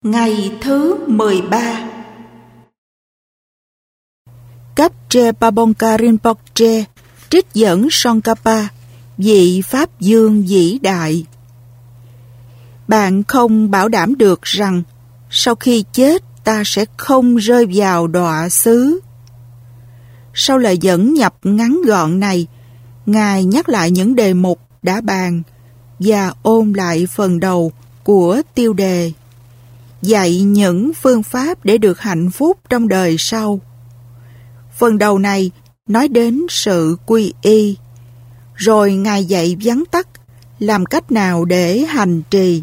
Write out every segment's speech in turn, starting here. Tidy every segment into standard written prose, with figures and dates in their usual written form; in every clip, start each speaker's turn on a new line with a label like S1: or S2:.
S1: Ngày thứ 13. Kapche Pabongka Rinpoche trích dẫn Tsongkhapa, vị Pháp Dương vĩ đại. Bạn không bảo đảm được rằng sau khi chết ta sẽ không rơi vào đọa xứ. Sau lời dẫn nhập ngắn gọn này, Ngài nhắc lại những đề mục đã bàn và ôn lại phần đầu của tiêu đề, dạy những phương pháp để được hạnh phúc trong đời sau. Phần đầu này nói đến sự quy y, rồi Ngài dạy vắn tắt làm cách nào để hành trì.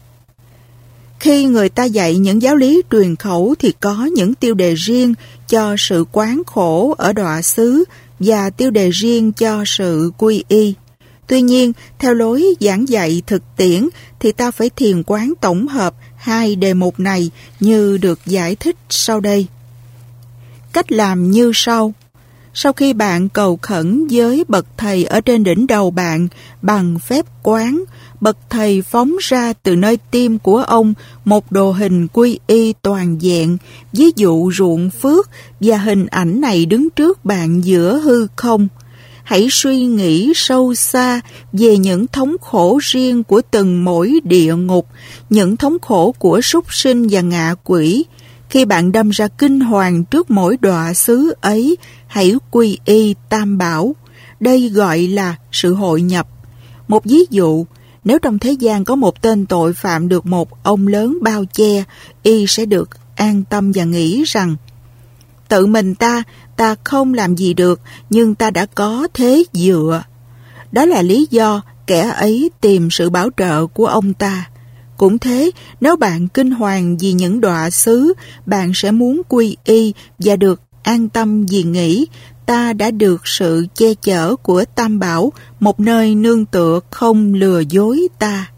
S1: Khi người ta dạy những giáo lý truyền khẩu thì có những tiêu đề riêng cho sự quán khổ ở đọa xứ và tiêu đề riêng cho sự quy y. Tuy nhiên, theo lối giảng dạy thực tiễn thì ta phải thiền quán tổng hợp hai đề mục này như được giải thích sau đây. Cách làm như sau. Sau khi bạn cầu khẩn với bậc thầy ở trên đỉnh đầu bạn bằng phép quán, bậc thầy phóng ra từ nơi tim của ông một đồ hình quy y toàn vẹn, ví dụ ruộng phước, và hình ảnh này đứng trước bạn giữa hư không. Hãy suy nghĩ sâu xa về những thống khổ riêng của từng mỗi địa ngục, những thống khổ của súc sinh và ngạ quỷ. Khi bạn đâm ra kinh hoàng trước mỗi đọa xứ ấy, hãy quy y Tam Bảo. Đây gọi là sự hội nhập. Một ví dụ, nếu trong thế gian có một tên tội phạm được một ông lớn bao che, y sẽ được an tâm và nghĩ rằng tự mình ta không làm gì được, nhưng ta đã có thế dựa. Đó là lý do kẻ ấy tìm sự bảo trợ của ông ta. Cũng thế, nếu bạn kinh hoàng vì những đọa xứ, bạn sẽ muốn quy y và được an tâm vì nghĩ ta đã được sự che chở của Tam Bảo, một nơi nương tựa không lừa dối ta.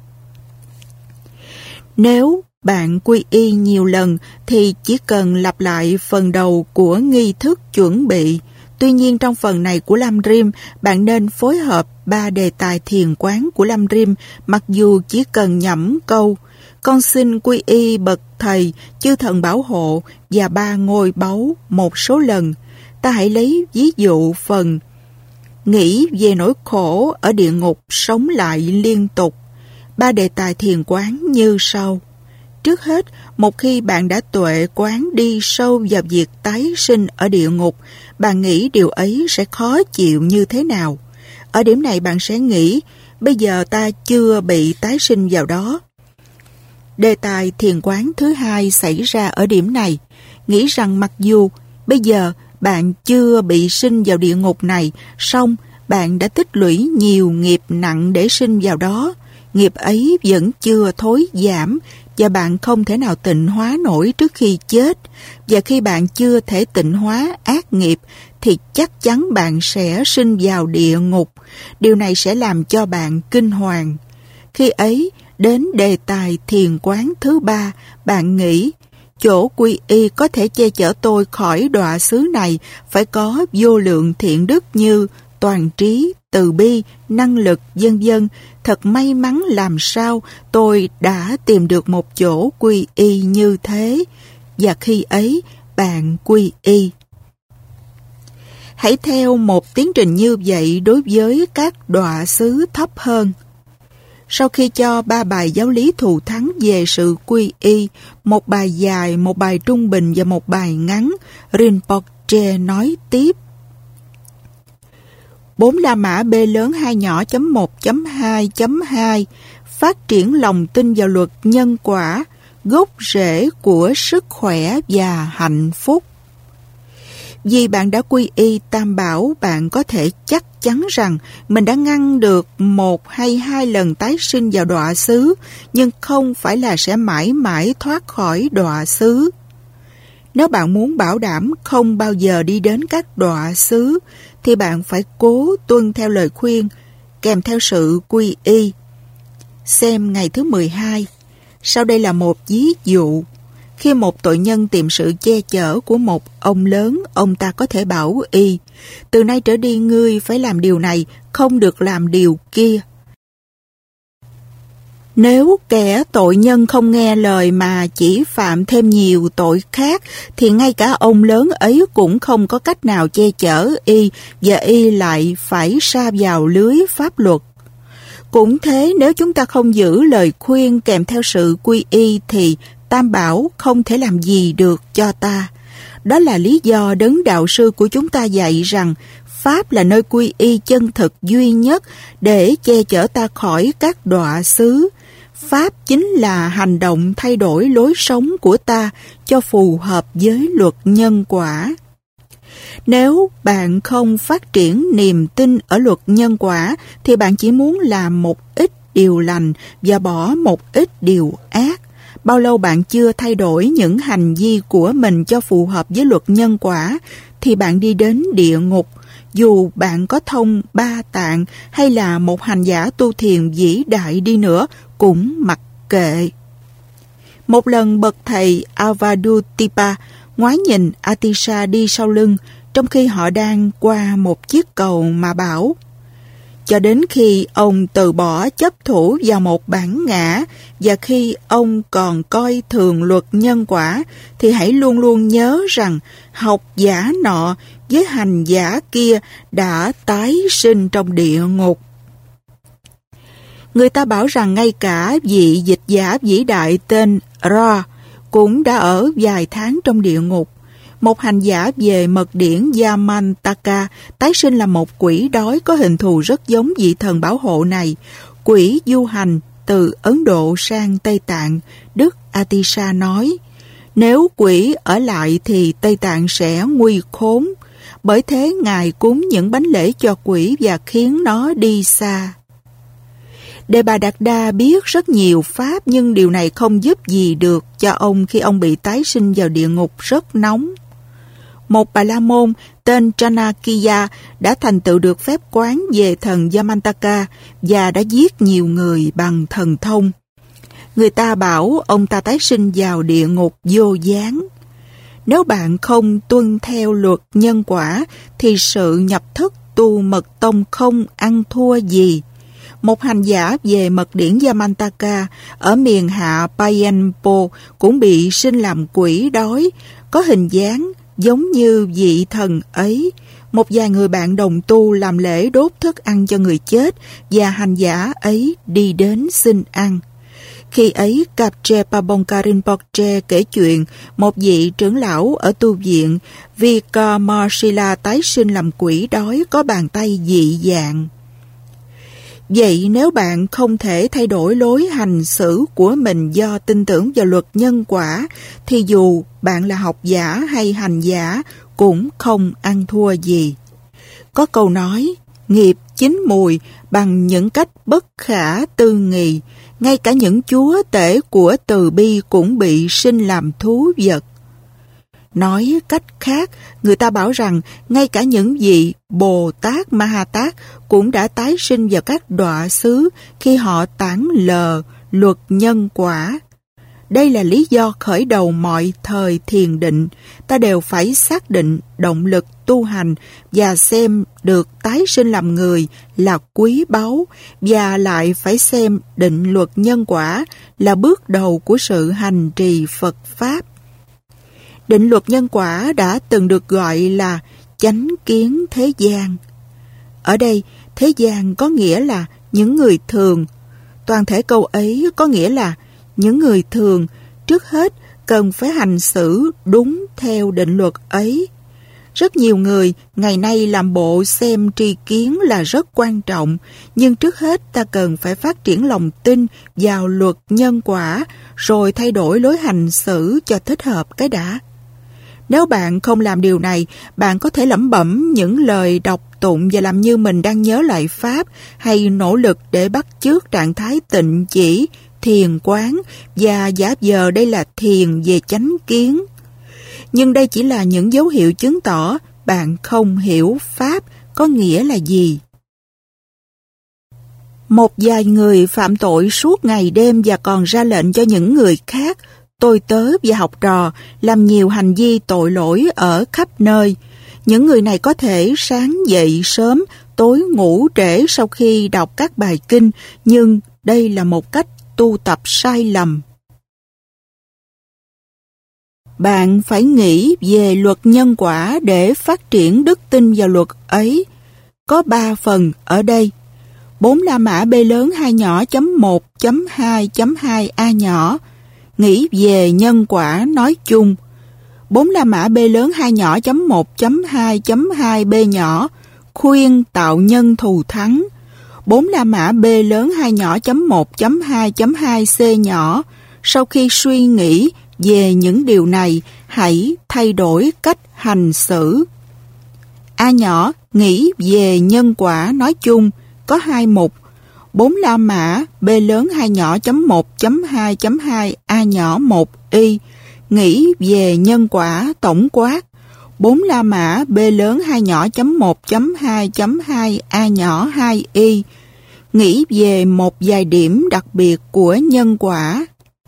S1: Nếu bạn quy y nhiều lần thì chỉ cần lặp lại phần đầu của nghi thức chuẩn bị. Tuy nhiên trong phần này của Lam Rim, bạn nên phối hợp 3 đề tài thiền quán của Lam Rim, mặc dù chỉ cần nhẩm câu con xin quy y bậc thầy, chư thần bảo hộ và 3 ngôi báu một số lần. Ta hãy lấy ví dụ phần nghĩ về nỗi khổ ở địa ngục sống lại liên tục. 3 đề tài thiền quán như sau. Trước hết, một khi bạn đã tuệ quán đi sâu vào việc tái sinh ở địa ngục, bạn nghĩ điều ấy sẽ khó chịu như thế nào? Ở điểm này bạn sẽ nghĩ, bây giờ ta chưa bị tái sinh vào đó. Đề tài thiền quán thứ hai xảy ra ở điểm này, nghĩ rằng mặc dù bây giờ bạn chưa bị sinh vào địa ngục này, song bạn đã tích lũy nhiều nghiệp nặng để sinh vào đó. Nghiệp ấy vẫn chưa thối giảm và bạn không thể nào tịnh hóa nổi trước khi chết. Và khi bạn chưa thể tịnh hóa ác nghiệp thì chắc chắn bạn sẽ sinh vào địa ngục. Điều này sẽ làm cho bạn kinh hoàng. Khi ấy, đến đề tài thiền quán thứ 3, bạn nghĩ chỗ quy y có thể che chở tôi khỏi đọa xứ này phải có vô lượng thiện đức như toàn trí, từ bi, năng lực, vân vân. Thật may mắn làm sao tôi đã tìm được một chỗ quy y như thế. Và khi ấy, bạn quy y. Hãy theo một tiến trình như vậy đối với các đọa xứ thấp hơn. Sau khi cho 3 bài giáo lý thù thắng về sự quy y, một bài dài, một bài trung bình và một bài ngắn, Rinpoche nói tiếp. 4 La Mã B lớn 2 nhỏ .1.2.2 phát triển lòng tin vào luật nhân quả, gốc rễ của sức khỏe và hạnh phúc. Vì bạn đã quy y Tam Bảo, bạn có thể chắc chắn rằng mình đã ngăn được 1 hay 2 lần tái sinh vào đọa xứ, nhưng không phải là sẽ mãi mãi thoát khỏi đọa xứ. Nếu bạn muốn bảo đảm không bao giờ đi đến các đọa xứ, thì bạn phải cố tuân theo lời khuyên, kèm theo sự quy y. Xem ngày thứ 12. Sau đây là một ví dụ. Khi một tội nhân tìm sự che chở của một ông lớn, ông ta có thể bảo y, từ nay trở đi ngươi phải làm điều này, không được làm điều kia. Nếu kẻ tội nhân không nghe lời mà chỉ phạm thêm nhiều tội khác, thì ngay cả ông lớn ấy cũng không có cách nào che chở y, và y lại phải sa vào lưới pháp luật. Cũng thế, nếu chúng ta không giữ lời khuyên kèm theo sự quy y, thì Tam Bảo không thể làm gì được cho ta. Đó là lý do đấng đạo sư của chúng ta dạy rằng Pháp là nơi quy y chân thực duy nhất để che chở ta khỏi các đọa xứ. Pháp chính là hành động thay đổi lối sống của ta cho phù hợp với luật nhân quả. Nếu bạn không phát triển niềm tin ở luật nhân quả, thì bạn chỉ muốn làm một ít điều lành và bỏ một ít điều ác. Bao lâu bạn chưa thay đổi những hành vi của mình cho phù hợp với luật nhân quả, thì bạn đi đến địa ngục. Dù bạn có thông ba tạng hay là một hành giả tu thiền vĩ đại đi nữa, cũng mặc kệ. Một lần bậc thầy Avadutipa ngoái nhìn Atisha đi sau lưng, trong khi họ đang qua một chiếc cầu mà bảo: cho đến khi ông từ bỏ chấp thủ vào một bản ngã, và khi ông còn coi thường luật nhân quả, thì hãy luôn luôn nhớ rằng học giả nọ với hành giả kia đã tái sinh trong địa ngục. Người ta bảo rằng ngay cả vị dịch giả vĩ đại tên Ra cũng đã ở vài tháng trong địa ngục. Một hành giả về mật điển Yamantaka tái sinh là một quỷ đói có hình thù rất giống vị thần bảo hộ này. Quỷ du hành từ Ấn Độ sang Tây Tạng. Đức Atisha nói: nếu quỷ ở lại thì Tây Tạng sẽ nguy khốn. Bởi thế Ngài cúng những bánh lễ cho quỷ và khiến nó đi xa. Đề Bà Đạt Đa biết rất nhiều pháp, nhưng điều này không giúp gì được cho ông khi ông bị tái sinh vào địa ngục rất nóng. Một Bà La Môn tên Chanakya đã thành tựu được phép quán về thần Yamantaka và đã giết nhiều người bằng thần thông. Người ta bảo ông ta tái sinh vào địa ngục vô gián. Nếu bạn không tuân theo luật nhân quả, thì sự nhập thất tu mật tông không ăn thua gì. Một hành giả về mật điển Yamantaka ở miền hạ Payenpo cũng bị sinh làm quỷ đói, có hình dáng giống như vị thần ấy. Một vài người bạn đồng tu làm lễ đốt thức ăn cho người chết, và hành giả ấy đi đến xin ăn. Khi ấy, Kapche Pabongka Rinpoche kể chuyện một vị trưởng lão ở tu viện Vikramasila tái sinh làm quỷ đói có bàn tay dị dạng. Vậy nếu bạn không thể thay đổi lối hành xử của mình do tin tưởng vào luật nhân quả, thì dù bạn là học giả hay hành giả cũng không ăn thua gì. Có câu nói, nghiệp chín mùi bằng những cách bất khả tư nghị, ngay cả những chúa tể của từ bi cũng bị sinh làm thú vật. Nói cách khác, người ta bảo rằng ngay cả những vị Bồ Tát Ma Ha Tát cũng đã tái sinh vào các đọa xứ khi họ tản lờ luật nhân quả. Đây là lý do khởi đầu mọi thời thiền định, ta đều phải xác định động lực tu hành và xem được tái sinh làm người là quý báu, và lại phải xem định luật nhân quả là bước đầu của sự hành trì Phật Pháp. Định luật nhân quả đã từng được gọi là chánh kiến thế gian. Ở đây, thế gian có nghĩa là những người thường. Toàn thể câu ấy có nghĩa là những người thường trước hết cần phải hành xử đúng theo định luật ấy. Rất nhiều người ngày nay làm bộ xem tri kiến là rất quan trọng, nhưng trước hết ta cần phải phát triển lòng tin vào luật nhân quả, rồi thay đổi lối hành xử cho thích hợp cái đã. Nếu bạn không làm điều này, bạn có thể lẩm bẩm những lời đọc tụng và làm như mình đang nhớ lại Pháp, hay nỗ lực để bắt chước trạng thái tịnh chỉ, thiền quán, và giả vờ đây là thiền về chánh kiến. Nhưng đây chỉ là những dấu hiệu chứng tỏ bạn không hiểu Pháp có nghĩa là gì. Một vài người phạm tội suốt ngày đêm và còn ra lệnh cho những người khác, tôi tớ và học trò làm nhiều hành vi tội lỗi ở khắp nơi. Những người này có thể sáng dậy sớm, tối ngủ trễ sau khi đọc các bài kinh, nhưng đây là một cách tu tập sai lầm. Bạn phải nghĩ về luật nhân quả để phát triển đức tin vào luật ấy. Có 3 phần ở đây. 4 La Mã B lớn 2 nhỏ chấm 1 chấm 2 chấm 2 A nhỏ. Nghĩ về nhân quả nói chung. 4 La Mã B lớn 2 nhỏ chấm 1 chấm 2 chấm 2 B nhỏ. Khuyên tạo nhân thù thắng. 4 La Mã B lớn 2 nhỏ chấm 1 chấm 2 chấm 2 C nhỏ. Sau khi suy nghĩ về những điều này, hãy thay đổi cách hành xử. A nhỏ nghĩ về nhân quả nói chung, có 2 mục. 4 La Mã B lớn 2 nhỏ chấm 1 chấm 2 chấm 2 A nhỏ 1 Y nghĩ về nhân quả tổng quát. 4 La Mã B lớn 2 nhỏ chấm 1 chấm 2 chấm 2 A nhỏ 2 Y nghĩ về một vài điểm đặc biệt của nhân quả.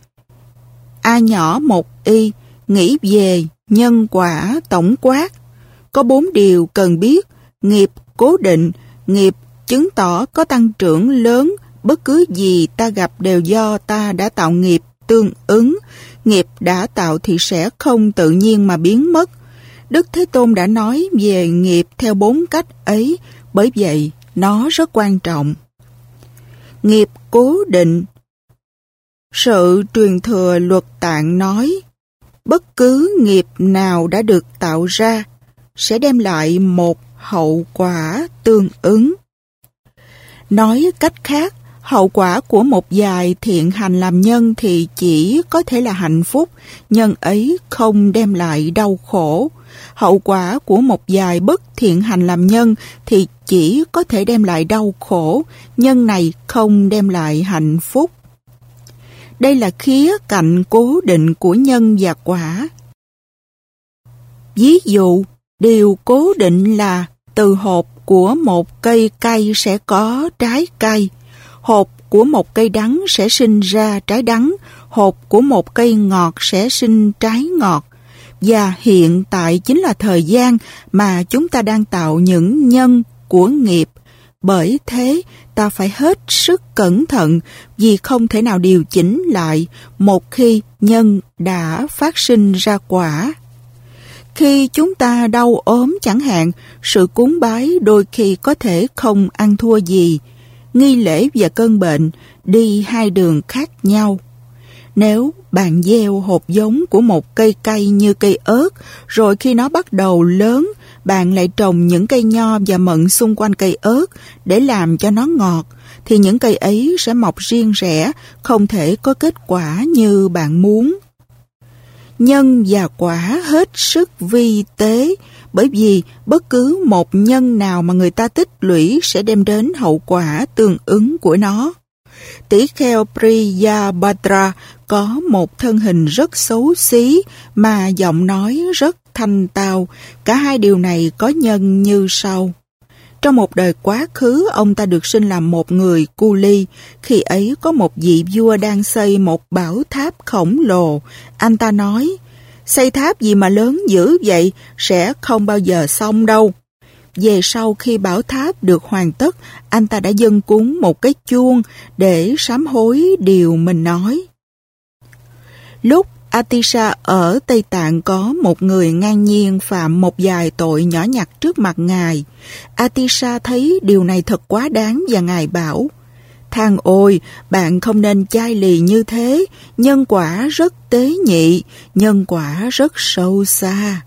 S1: A nhỏ 1 Y nghĩ về nhân quả tổng quát. Có 4 điều cần biết: nghiệp cố định, nghiệp chứng tỏ có tăng trưởng lớn, bất cứ gì ta gặp đều do ta đã tạo nghiệp tương ứng. Nghiệp đã tạo thì sẽ không tự nhiên mà biến mất. Đức Thế Tôn đã nói về nghiệp theo 4 cách ấy, bởi vậy nó rất quan trọng. Nghiệp cố định. Sự truyền thừa luật tạng nói, bất cứ nghiệp nào đã được tạo ra sẽ đem lại một hậu quả tương ứng. Nói cách khác, hậu quả của một vài thiện hành làm nhân thì chỉ có thể là hạnh phúc, nhân ấy không đem lại đau khổ. Hậu quả của một vài bất thiện hành làm nhân thì chỉ có thể đem lại đau khổ, nhân này không đem lại hạnh phúc. Đây là khía cạnh cố định của nhân và quả. Ví dụ, điều cố định là từ hột của một cây cay sẽ có trái cay, hột của một cây đắng sẽ sinh ra trái đắng, hột của một cây ngọt sẽ sinh trái ngọt. Và hiện tại chính là thời gian mà chúng ta đang tạo những nhân của nghiệp. Bởi thế, ta phải hết sức cẩn thận vì không thể nào điều chỉnh lại một khi nhân đã phát sinh ra quả. Khi chúng ta đau ốm chẳng hạn, sự cúng bái đôi khi có thể không ăn thua gì. Nghi lễ và cơn bệnh đi hai đường khác nhau. Nếu bạn gieo hột giống của một cây cay như cây ớt, rồi khi nó bắt đầu lớn, bạn lại trồng những cây nho và mận xung quanh cây ớt để làm cho nó ngọt, thì những cây ấy sẽ mọc riêng rẽ, không thể có kết quả như bạn muốn. Nhân và quả hết sức vi tế, bởi vì bất cứ một nhân nào mà người ta tích lũy sẽ đem đến hậu quả tương ứng của nó. Tỷ kheo Priyabhadra có một thân hình rất xấu xí mà giọng nói rất thanh tao. Cả hai điều này có nhân như sau. Trong một đời quá khứ, ông ta được sinh làm một người cu ly. Khi ấy có một vị vua đang xây một bảo tháp khổng lồ. Anh ta nói, xây tháp gì mà lớn dữ vậy, sẽ không bao giờ xong đâu. Về sau khi bảo tháp được hoàn tất, anh ta đã dâng cúng một cái chuông để sám hối điều mình nói. Lúc Atisha ở Tây Tạng có một người ngang nhiên phạm một vài tội nhỏ nhặt trước mặt Ngài. Atisha thấy điều này thật quá đáng và Ngài bảo, Thang ôi, bạn không nên chai lì như thế, nhân quả rất tế nhị, nhân quả rất sâu xa.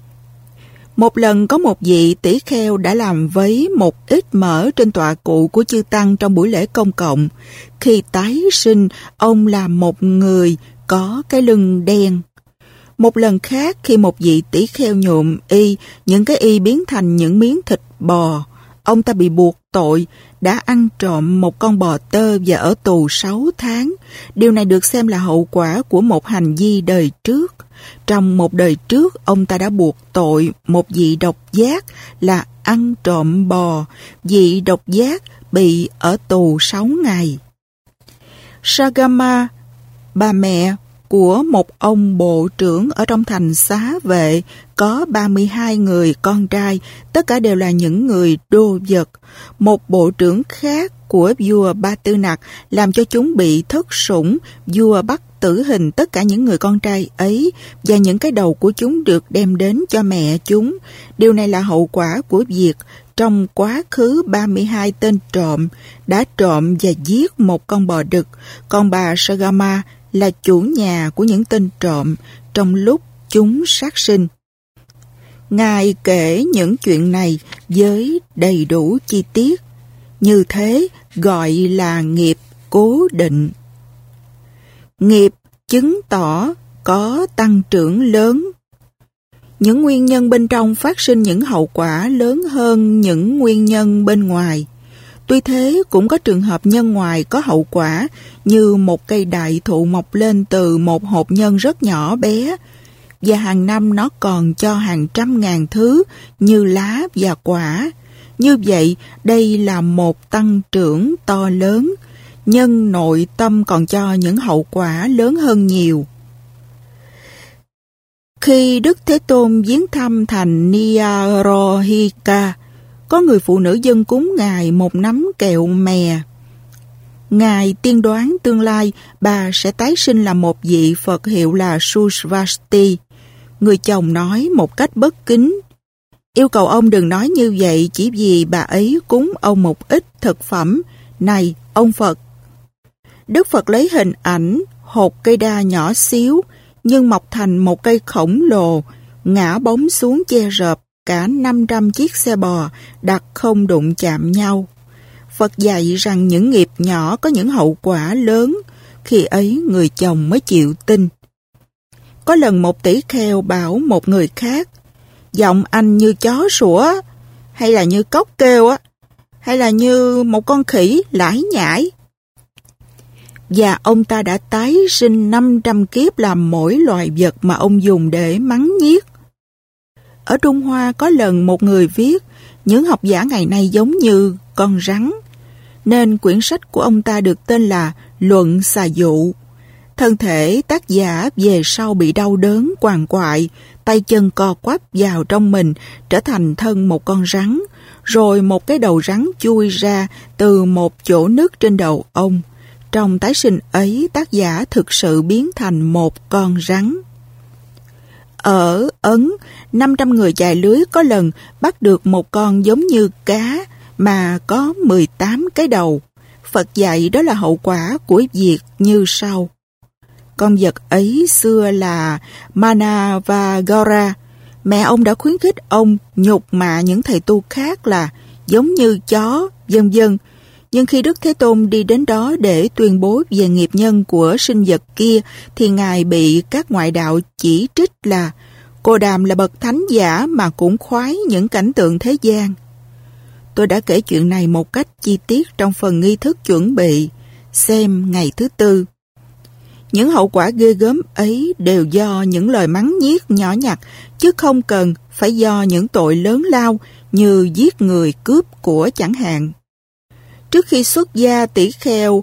S1: Một lần có một vị tỷ kheo đã làm vấy một ít mỡ trên tọa cụ của chư tăng trong buổi lễ công cộng. Khi tái sinh, ông làm một người có cái lưng đen. Một lần khác, khi một vị tỷ kheo nhuộm y, những cái y biến thành những miếng thịt bò. Ông ta bị buộc tội, đã ăn trộm một con bò tơ và ở tù 6 tháng. Điều này được xem là hậu quả của một hành vi đời trước. Trong một đời trước, ông ta đã buộc tội một vị độc giác là ăn trộm bò. Vị độc giác bị ở tù 6 ngày. Sagama, bà mẹ của một ông bộ trưởng ở trong thành xá vệ có 32 người con trai, tất cả đều là những người đô vật. Một bộ trưởng khác của vua Ba Tư Nặc làm cho chúng bị thất sủng, vua bắt tử hình tất cả những người con trai ấy và những cái đầu của chúng được đem đến cho mẹ chúng. Điều này là hậu quả của việc trong quá khứ 32 tên trộm đã trộm và giết một con bò đực, còn bà Sagama là chủ nhà của những tên trộm trong lúc chúng sát sinh. Ngài kể những chuyện này với đầy đủ chi tiết, như thế gọi là nghiệp cố định. Nghiệp chứng tỏ có tăng trưởng lớn. Những nguyên nhân bên trong phát sinh những hậu quả lớn hơn những nguyên nhân bên ngoài. Tuy thế cũng có trường hợp nhân ngoài có hậu quả, như một cây đại thụ mọc lên từ một hột nhân rất nhỏ bé, và hàng năm nó còn cho hàng trăm ngàn thứ như lá và quả. Như vậy, đây là một tăng trưởng to lớn, nhân nội tâm còn cho những hậu quả lớn hơn nhiều. Khi Đức Thế Tôn viếng thăm thành Niarohika, có người phụ nữ dâng cúng Ngài một nắm kẹo mè. Ngài tiên đoán tương lai bà sẽ tái sinh làm một vị Phật hiệu là Susvasti. Người chồng nói một cách bất kính: yêu cầu ông đừng nói như vậy chỉ vì bà ấy cúng ông một ít thực phẩm. Này, ông Phật! Đức Phật lấy hình ảnh hột cây đa nhỏ xíu nhưng mọc thành một cây khổng lồ, ngã bóng xuống che rợp cả 500 chiếc xe bò đặt không đụng chạm nhau. Phật dạy rằng những nghiệp nhỏ có những hậu quả lớn, khi ấy người chồng mới chịu tin. Có lần một tỷ kheo bảo một người khác: giọng anh như chó sủa, hay là như cóc kêu á, hay là như một con khỉ lải nhải. Và ông ta đã tái sinh 500 kiếp làm mỗi loài vật mà ông dùng để mắng nhiếc. Ở Trung Hoa có lần một người viết: những học giả ngày nay giống như con rắn, nên quyển sách của ông ta được tên là Luận Xà Dụ. Thân thể tác giả về sau bị đau đớn quằn quại, tay chân co quắp vào trong mình, trở thành thân một con rắn, rồi một cái đầu rắn chui ra từ một chỗ nứt trên đầu ông. Trong tái sinh ấy, tác giả thực sự biến thành một con rắn. Ở Ấn, 500 người chài lưới có lần bắt được một con giống như cá mà có 18 cái đầu. Phật dạy đó là hậu quả của việc như sau. Con vật ấy xưa là Manavagara. Mẹ ông đã khuyến khích ông nhục mạ những thầy tu khác là giống như chó, vân vân. Nhưng khi Đức Thế Tôn đi đến đó để tuyên bố về nghiệp nhân của sinh vật kia, thì Ngài bị các ngoại đạo chỉ trích là Cô Đàm là bậc thánh giả mà cũng khoái những cảnh tượng thế gian. Tôi đã kể chuyện này một cách chi tiết trong phần nghi thức chuẩn bị, xem ngày thứ tư. Những hậu quả ghê gớm ấy đều do những lời mắng nhiếc nhỏ nhặt, chứ không cần phải do những tội lớn lao như giết người, cướp của chẳng hạn. Trước khi xuất gia, tỷ kheo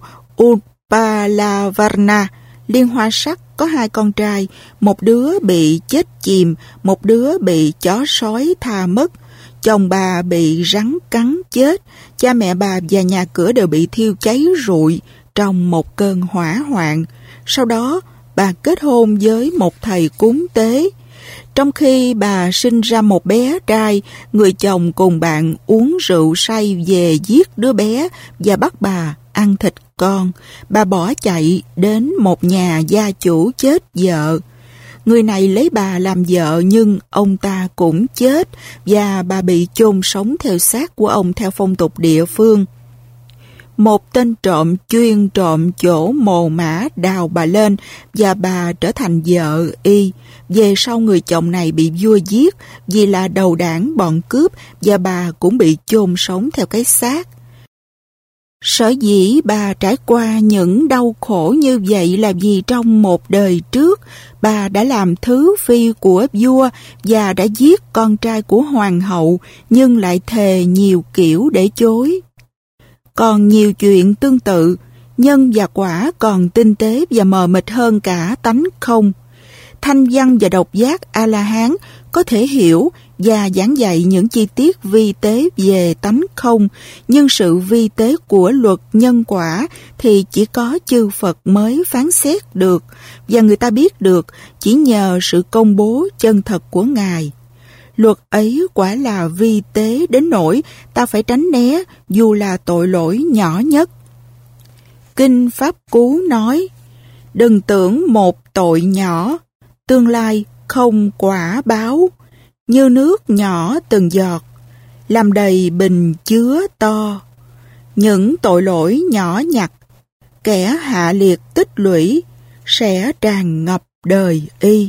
S1: Upalavarna, Liên Hoa Sắc, có 2 con trai, một đứa bị chết chìm, một đứa bị chó sói tha mất. Chồng bà bị rắn cắn chết, cha mẹ bà và nhà cửa đều bị thiêu cháy rụi trong một cơn hỏa hoạn. Sau đó, bà kết hôn với một thầy cúng tế. Trong khi bà sinh ra một bé trai, người chồng cùng bạn uống rượu say về giết đứa bé và bắt bà ăn thịt con. Bà bỏ chạy đến một nhà gia chủ chết vợ. Người này lấy bà làm vợ nhưng ông ta cũng chết và bà bị chôn sống theo xác của ông theo phong tục địa phương. Một tên trộm chuyên trộm chỗ mồ mả đào bà lên và bà trở thành vợ y. Về sau người chồng này bị vua giết vì là đầu đảng bọn cướp và bà cũng bị chôn sống theo cái xác. Sở dĩ bà trải qua những đau khổ như vậy là vì trong một đời trước bà đã làm thứ phi của vua và đã giết con trai của hoàng hậu nhưng lại thề nhiều kiểu để chối. Còn nhiều chuyện tương tự Nhân và quả còn tinh tế và mờ mịt hơn cả tánh không. Thanh văn và độc giác A-la-hán có thể hiểu và giảng dạy những chi tiết vi tế về tánh không, nhưng sự vi tế của luật nhân quả thì chỉ có chư Phật mới phán xét được, và người ta biết được chỉ nhờ sự công bố chân thật của Ngài. Luật ấy quả là vi tế đến nỗi ta phải tránh né dù là tội lỗi nhỏ nhất. Kinh Pháp Cú nói, đừng tưởng một tội nhỏ, tương lai không quả báo, như nước nhỏ từng giọt, làm đầy bình chứa to. Những tội lỗi nhỏ nhặt, kẻ hạ liệt tích lũy, sẽ tràn ngập đời y.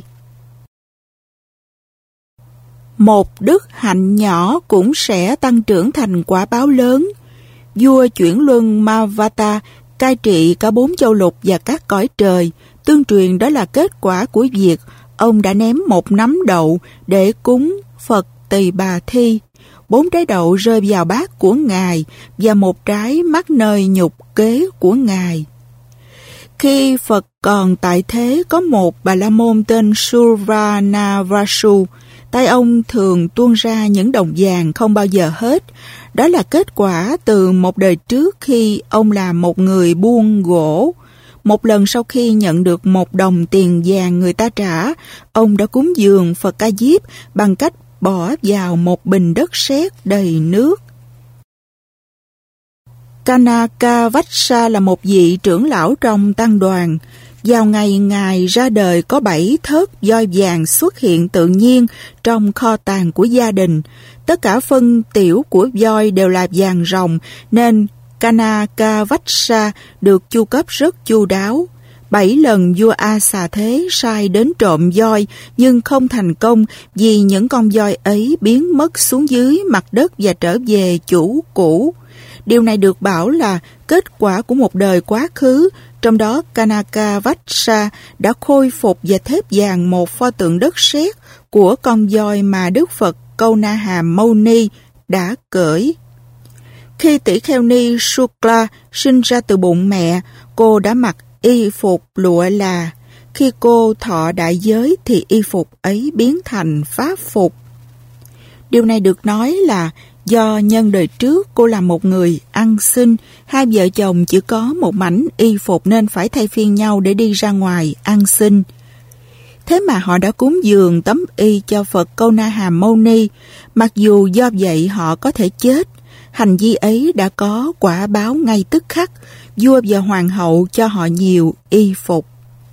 S1: Một đức hạnh nhỏ cũng sẽ tăng trưởng thành quả báo lớn. Vua chuyển luân Mavata cai trị cả 4 châu lục và các cõi trời. Tương truyền đó là kết quả của việc ông đã ném một nắm đậu để cúng Phật Tỳ Bà Thi. 4 trái đậu rơi vào bát của Ngài và một trái mắc nơi nhục kế của Ngài. Khi Phật còn tại thế, có một Bà La Môn tên Survanavasu. Tay ông thường tuôn ra những đồng vàng không bao giờ hết. Đó là kết quả từ một đời trước khi ông là một người buôn gỗ. Một lần sau khi nhận được 1 đồng tiền vàng người ta trả, ông đã cúng dường Phật Ca Diếp bằng cách bỏ vào một bình đất sét đầy nước. Kanakavattsa là một vị trưởng lão trong tăng đoàn. Vào ngày Ngài ra đời có 7 thớt voi vàng xuất hiện tự nhiên trong kho tàng của gia đình. Tất cả phân tiểu của voi đều là vàng ròng nên Kanakavattsa được chu cấp rất chu đáo. 7 lần vua A Xà Thế sai đến trộm voi nhưng không thành công vì những con voi ấy biến mất xuống dưới mặt đất và trở về chủ cũ. Điều này được bảo là kết quả của một đời quá khứ, trong đó Kanakavattsa đã khôi phục và thép vàng một pho tượng đất sét của con voi mà Đức Phật Câu Na Hàm Mâu Ni đã cưỡi. Khi tỷ kheo ni Shukla sinh ra từ bụng mẹ, cô đã mặc y phục lụa là. Khi cô thọ đại giới thì y phục ấy biến thành pháp phục. Điều này được nói là do nhân đời trước cô là một người ăn xin, 2 vợ chồng chỉ có một mảnh y phục nên phải thay phiên nhau để đi ra ngoài ăn xin. Thế mà họ đã cúng dường tấm y cho Phật Câu Na Hàm Mâu Ni, mặc dù do vậy họ có thể chết. Hành vi ấy đã có quả báo ngay tức khắc, vua và hoàng hậu cho họ nhiều y phục.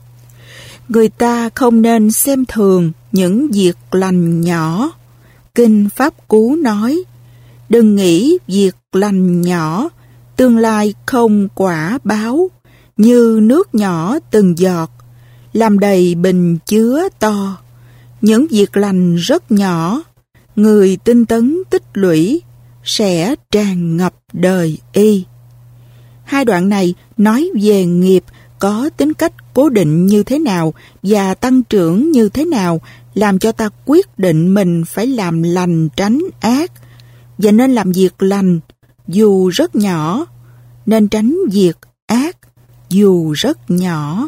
S1: Người ta không nên xem thường những việc lành nhỏ. Kinh Pháp Cú nói, đừng nghĩ việc lành nhỏ, tương lai không quả báo, như nước nhỏ từng giọt, làm đầy bình chứa to. Những việc lành rất nhỏ, người tinh tấn tích lũy, sẽ tràn ngập đời y. 2 đoạn này nói về nghiệp có tính cách cố định như thế nào và tăng trưởng như thế nào, làm cho ta quyết định mình phải làm lành tránh ác, và nên làm việc lành dù rất nhỏ, nên tránh việc ác dù rất nhỏ.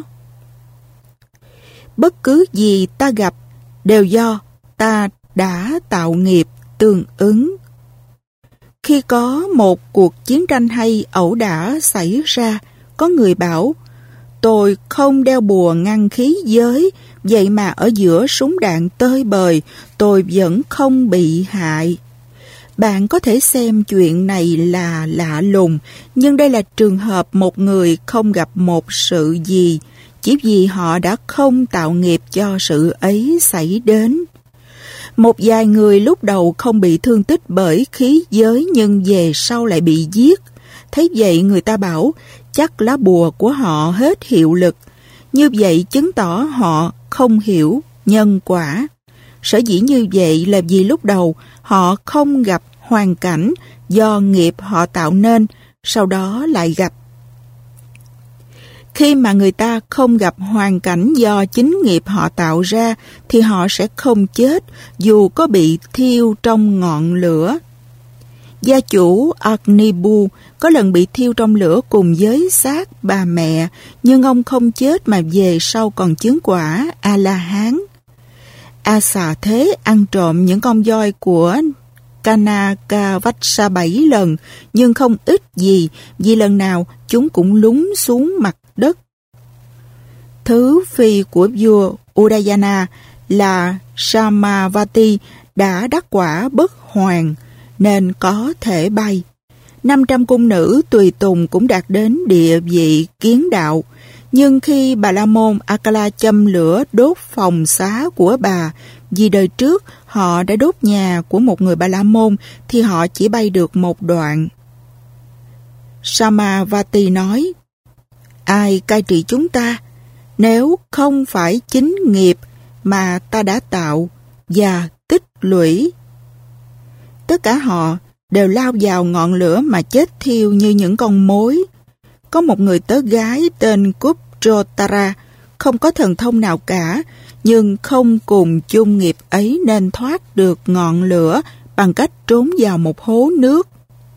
S1: Bất cứ gì ta gặp đều do ta đã tạo nghiệp tương ứng. Khi có một cuộc chiến tranh hay ẩu đả xảy ra, có người bảo, tôi không đeo bùa ngăn khí giới, vậy mà ở giữa súng đạn tơi bời, tôi vẫn không bị hại. Bạn có thể xem chuyện này là lạ lùng, nhưng đây là trường hợp một người không gặp một sự gì, chỉ vì họ đã không tạo nghiệp cho sự ấy xảy đến. Một vài người lúc đầu không bị thương tích bởi khí giới nhưng về sau lại bị giết. Thế vậy người ta bảo chắc lá bùa của họ hết hiệu lực. Như vậy chứng tỏ họ không hiểu nhân quả. Sở dĩ như vậy là vì lúc đầu họ không gặp hoàn cảnh do nghiệp họ tạo nên, sau đó lại gặp. Khi mà người ta không gặp hoàn cảnh do chính nghiệp họ tạo ra thì họ sẽ không chết dù có bị thiêu trong ngọn lửa. Gia chủ Agnibu có lần bị thiêu trong lửa cùng với xác bà mẹ, nhưng ông không chết mà về sau còn chứng quả A-la-hán. A Xà Thế ăn trộm những con voi của Kanaka-vách-sa 7 lần, nhưng không ít gì, vì lần nào chúng cũng lún xuống mặt đất. Thứ phi của vua Udayana là Samavati đã đắc quả bất hoàn, nên có thể bay. 500 cung nữ tùy tùng cũng đạt đến địa vị kiến đạo, nhưng khi Bà La Môn Akala châm lửa đốt phòng xá của bà, vì đời trước họ đã đốt nhà của một người Bà La Môn, thì họ chỉ bay được một đoạn. Samavati nói, ai cai trị chúng ta, nếu không phải chính nghiệp mà ta đã tạo và tích lũy? Tất cả họ đều lao vào ngọn lửa mà chết thiêu như những con mối. Có một người tớ gái tên Kupchotara, không có thần thông nào cả, nhưng không cùng chung nghiệp ấy nên thoát được ngọn lửa bằng cách trốn vào một hố nước.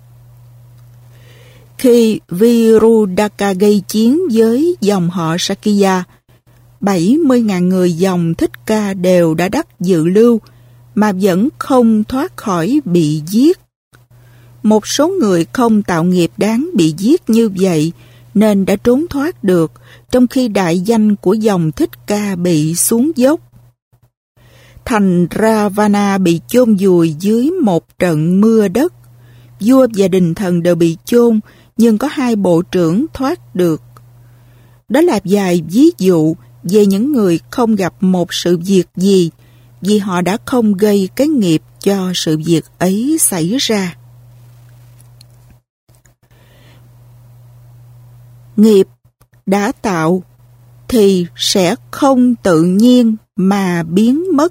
S1: Khi Virudaka gây chiến với dòng họ Sakya, 70.000 người dòng Thích Ca đều đã đắc dự lưu, mà vẫn không thoát khỏi bị giết. Một số người không tạo nghiệp đáng bị giết như vậy, nên đã trốn thoát được, trong khi đại danh của dòng Thích Ca bị xuống dốc. Thành Ravana bị chôn vùi dưới một trận mưa đất. Vua và đình thần đều bị chôn, nhưng có 2 bộ trưởng thoát được. Đó là vài ví dụ về những người không gặp một sự việc gì, vì họ đã không gây cái nghiệp cho sự việc ấy xảy ra. Nghiệp đã tạo thì sẽ không tự nhiên mà biến mất.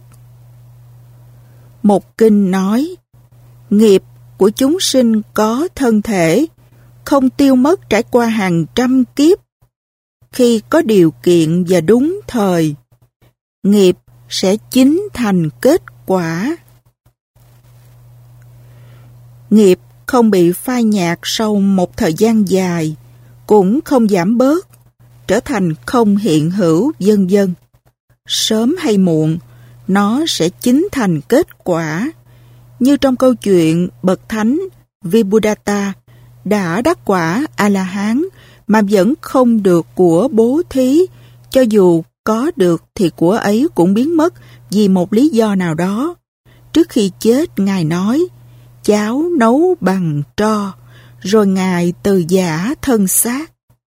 S1: Một kinh nói, nghiệp của chúng sinh có thân thể, không tiêu mất trải qua hàng trăm kiếp. Khi có điều kiện và đúng thời, nghiệp sẽ chính thành kết quả. Nghiệp không bị phai nhạt sau một thời gian dài, cũng không giảm bớt, trở thành không hiện hữu, vân vân. Sớm hay muộn, nó sẽ chính thành kết quả. Như trong câu chuyện bậc thánh Vibhudatta đã đắc quả A-la-hán mà vẫn không được của bố thí, cho dù có được thì của ấy cũng biến mất vì một lý do nào đó. Trước khi chết, Ngài nói, cháo nấu bằng tro, rồi Ngài từ giã thân xác.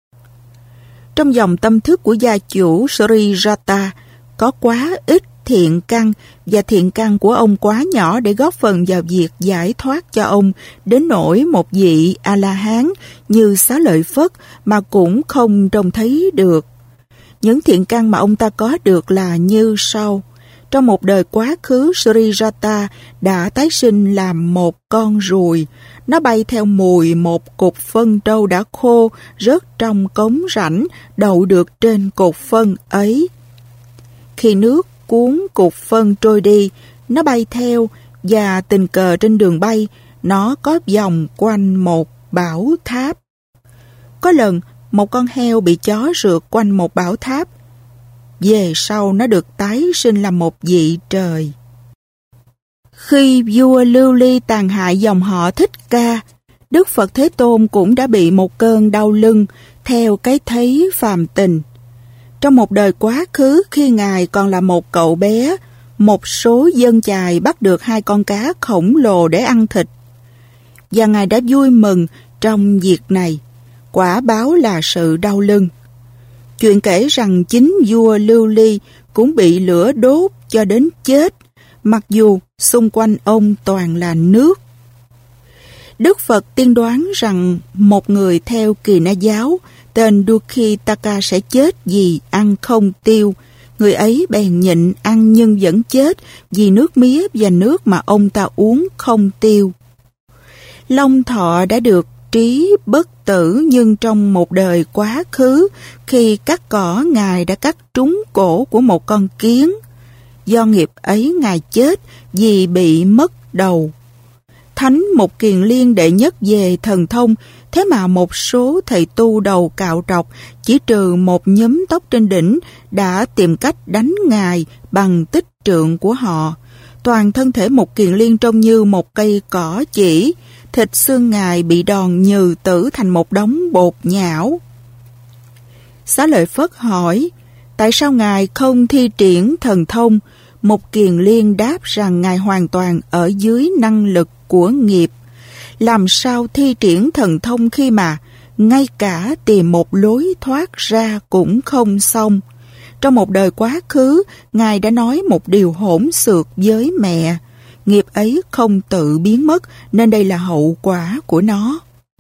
S1: Trong dòng tâm thức của gia chủ Sri Rata có quá ít thiện căn, và thiện căn của ông quá nhỏ để góp phần vào việc giải thoát cho ông đến nỗi một vị A-la-hán như Xá Lợi Phất mà cũng không trông thấy được. Những thiện căn mà ông ta có được là như sau. Trong một đời quá khứ, Sri Rata đã tái sinh làm một con ruồi. Nó bay theo mùi một cục phân trâu đã khô rớt trong cống rãnh đậu được trên cục phân ấy. Khi nước cuốn cục phân trôi đi, nó bay theo, và tình cờ trên đường bay, nó có vòng quanh một bảo tháp. Có lần, một con heo bị chó rượt quanh một bảo tháp. Về sau nó được tái sinh làm một vị trời. Khi vua Lưu Ly tàn hại dòng họ Thích Ca, Đức Phật Thế Tôn cũng đã bị một cơn đau lưng theo cái thấy phàm tình. Trong một đời quá khứ, khi Ngài còn là một cậu bé, một số dân chài bắt được 2 con cá khổng lồ để ăn thịt. Và Ngài đã vui mừng trong việc này. Quả báo là sự đau lưng. Chuyện kể rằng chính vua Lưu Ly cũng bị lửa đốt cho đến chết, mặc dù xung quanh ông toàn là nước. Đức Phật tiên đoán rằng một người theo Kỳ Na giáo tên Dukkhitaka sẽ chết vì ăn không tiêu. Người ấy bèn nhịn ăn nhưng vẫn chết vì nước mía và nước mà ông ta uống không tiêu. Long Thọ đã được trí bất tử, nhưng trong một đời quá khứ, khi cắt cỏ, Ngài đã cắt trúng cổ của một con kiến. Do nghiệp ấy, Ngài chết vì bị mất đầu. Thánh Mục Kiền Liên đệ nhất về thần thông Thế mà một số thầy tu đầu cạo trọc, chỉ trừ một nhúm tóc trên đỉnh, đã tìm cách đánh Ngài bằng tích trượng của họ. Toàn thân thể Mục Kiền Liên trông như một cây cỏ chỉ, thịt xương Ngài bị đòn nhừ tử thành một đống bột nhão. Xá Lợi Phất hỏi, tại sao Ngài không thi triển thần thông? Mục Kiền Liên đáp rằng Ngài hoàn toàn ở dưới năng lực của nghiệp. Làm sao thi triển thần thông khi mà ngay cả tìm một lối thoát ra cũng không xong? Trong một đời quá khứ, Ngài đã nói một điều hỗn xược với mẹ. Nghiệp ấy không tự biến mất, nên đây là hậu quả của nó.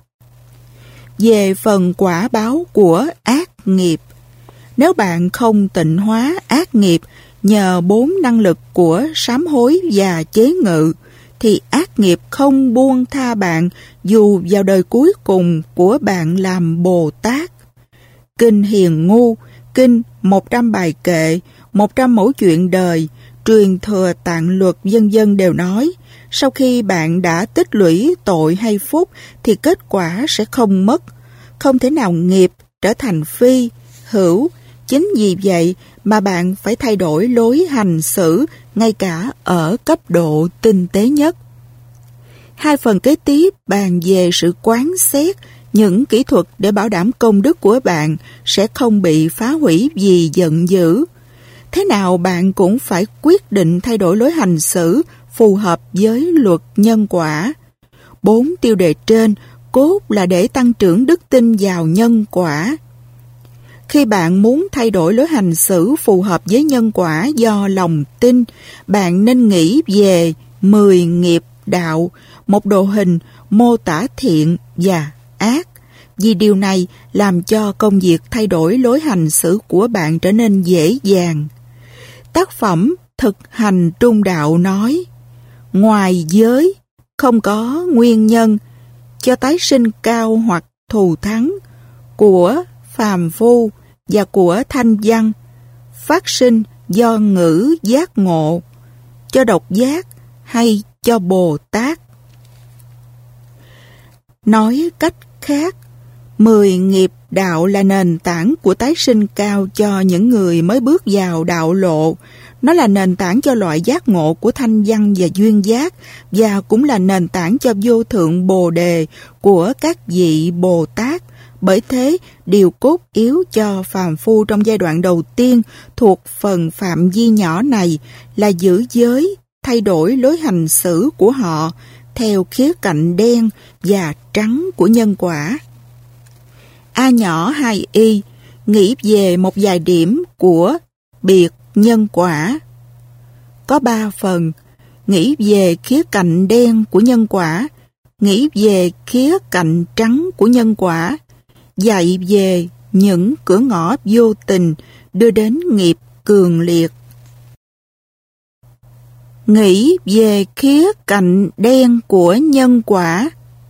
S1: Về phần quả báo của ác nghiệp, nếu bạn không tịnh hóa ác nghiệp nhờ 4 năng lực của sám hối và chế ngự, thì ác nghiệp không buông tha bạn dù vào đời cuối cùng của bạn làm Bồ Tát. Kinh Hiền Ngu, kinh 100 bài kệ, 100 mẫu chuyện đời, truyền thừa tạng luật vân vân đều nói, sau khi bạn đã tích lũy tội hay phúc thì kết quả sẽ không mất, không thể nào nghiệp trở thành phi, hữu. Chính vì vậy mà bạn phải thay đổi lối hành xử ngay cả ở cấp độ tinh tế nhất. 2 phần kế tiếp bàn về sự quán xét những kỹ thuật để bảo đảm công đức của bạn sẽ không bị phá hủy vì giận dữ. Thế nào bạn cũng phải quyết định thay đổi lối hành xử phù hợp với luật nhân quả. 4 tiêu đề trên cốt là để tăng trưởng đức tin vào nhân quả. Khi bạn muốn thay đổi lối hành xử phù hợp với nhân quả do lòng tin, bạn nên nghĩ về 10 nghiệp đạo, một đồ hình mô tả thiện và ác, vì điều này làm cho công việc thay đổi lối hành xử của bạn trở nên dễ dàng. Tác phẩm Thực hành trung đạo nói, ngoài giới không có nguyên nhân cho tái sinh cao hoặc thù thắng của phàm phu và của thanh văn, phát sinh do ngữ giác ngộ, cho độc giác hay cho Bồ Tát. Nói cách khác, 10 nghiệp đạo là nền tảng của tái sinh cao cho những người mới bước vào đạo lộ. Nó là nền tảng cho loại giác ngộ của thanh văn và duyên giác, và cũng là nền tảng cho vô thượng Bồ đề của các vị Bồ Tát. Bởi thế, điều cốt yếu cho phàm phu trong giai đoạn đầu tiên thuộc phần phạm vi nhỏ này là giữ giới, thay đổi lối hành xử của họ theo khía cạnh đen và trắng của nhân quả. A nhỏ 2y nghĩ về một vài điểm của biệt nhân quả. Có 3 phần: nghĩ về khía cạnh đen của nhân quả, nghĩ về khía cạnh trắng của nhân quả, dạy về những cửa ngõ vô tình đưa đến nghiệp cường liệt. Nghĩ về khía cạnh đen của nhân quả.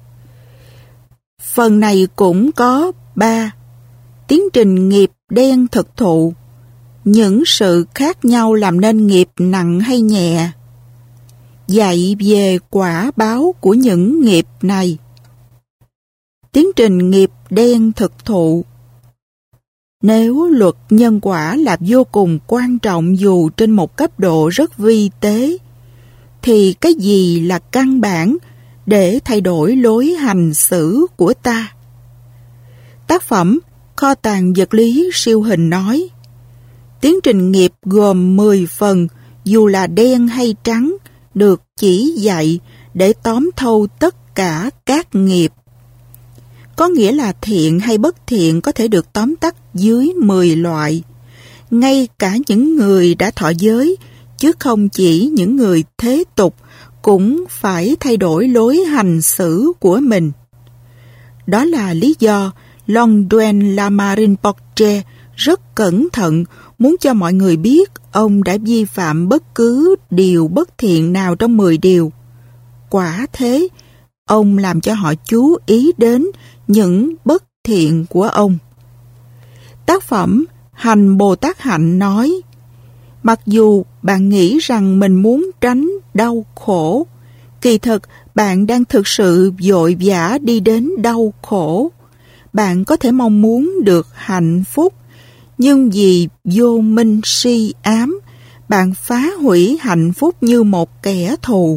S1: Phần này cũng có 3. Tiến trình nghiệp đen thực thụ, những sự khác nhau làm nên nghiệp nặng hay nhẹ. Dạy về quả báo của những nghiệp này. Tiến trình nghiệp đen thực thụ. Nếu luật nhân quả là vô cùng quan trọng dù trên một cấp độ rất vi tế, thì cái gì là căn bản để thay đổi lối hành xử của ta? Tác phẩm Kho tàng vật lý siêu hình nói, tiến trình nghiệp gồm 10 phần, dù là đen hay trắng, được chỉ dạy để tóm thâu tất cả các nghiệp. Có nghĩa là thiện hay bất thiện có thể được tóm tắt dưới 10 loại. Ngay cả những người đã thọ giới, chứ không chỉ những người thế tục, cũng phải thay đổi lối hành xử của mình. Đó là lý do Longduen Lama Rinpoche rất cẩn thận muốn cho mọi người biết ông đã vi phạm bất cứ điều bất thiện nào trong 10 điều. Quả thế, ông làm cho họ chú ý đến những bất thiện của ông. Tác phẩm Hành Bồ Tát Hạnh nói, mặc dù bạn nghĩ rằng mình muốn tránh đau khổ, kỳ thực bạn đang thực sự vội vã đi đến đau khổ. Bạn có thể mong muốn được hạnh phúc, nhưng vì vô minh si ám, bạn phá hủy hạnh phúc như một kẻ thù.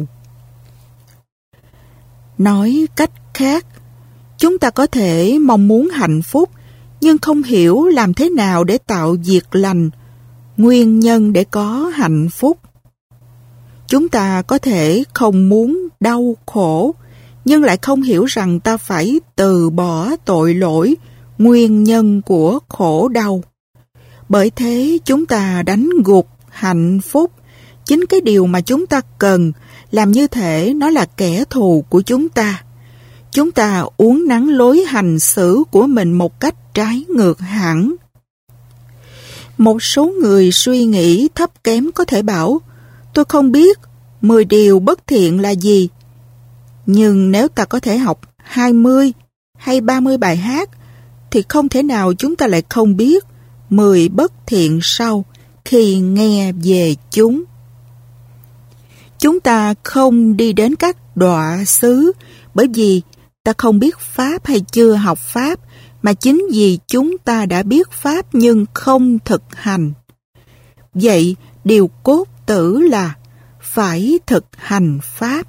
S1: Nói cách khác, chúng ta có thể mong muốn hạnh phúc, nhưng không hiểu làm thế nào để tạo việc lành, nguyên nhân để có hạnh phúc. Chúng ta có thể không muốn đau khổ, nhưng lại không hiểu rằng ta phải từ bỏ tội lỗi, nguyên nhân của khổ đau. Bởi thế chúng ta đánh gục hạnh phúc, chính cái điều mà chúng ta cần, làm như thể nó là kẻ thù của chúng ta. Chúng ta uốn nắn lối hành xử của mình một cách trái ngược hẳn. Một số người suy nghĩ thấp kém có thể bảo, tôi không biết 10 điều bất thiện là gì. Nhưng nếu ta có thể học 20 hay 30 bài hát, thì không thể nào chúng ta lại không biết 10 bất thiện sau khi nghe về chúng. Chúng ta không đi đến các đọa xứ bởi vì ta không biết Pháp hay chưa học Pháp, mà chính vì chúng ta đã biết Pháp nhưng không thực hành. Vậy, điều cốt tử là phải thực hành Pháp.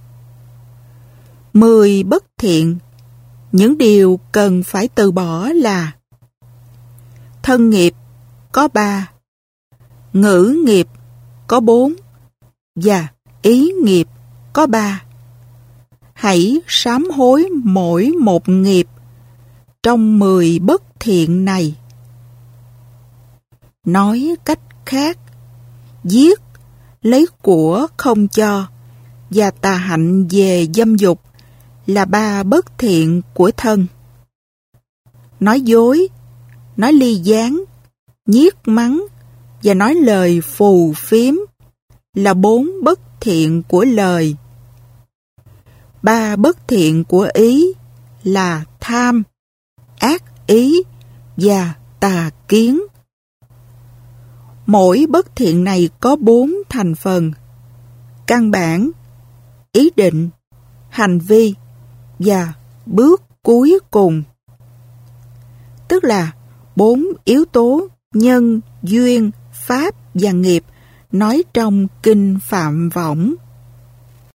S1: 10 bất thiện. Những điều cần phải từ bỏ là: thân nghiệp có 3, ngữ nghiệp có 4 và ý nghiệp có 3. Hãy sám hối mỗi một nghiệp trong 10 bất thiện này. Nói cách khác, giết, lấy của không cho và tà hạnh về dâm dục là 3 bất thiện của thân. Nói dối, nói ly gián, nhiếc mắng và nói lời phù phiếm là 4 bất thiện của lời. 3 bất thiện của ý là tham, ác ý và tà kiến. Mỗi bất thiện này có 4 thành phần: căn bản, ý định, hành vi và bước cuối cùng. Tức là 4 yếu tố nhân, duyên, pháp và nghiệp nói trong Kinh Phạm Võng.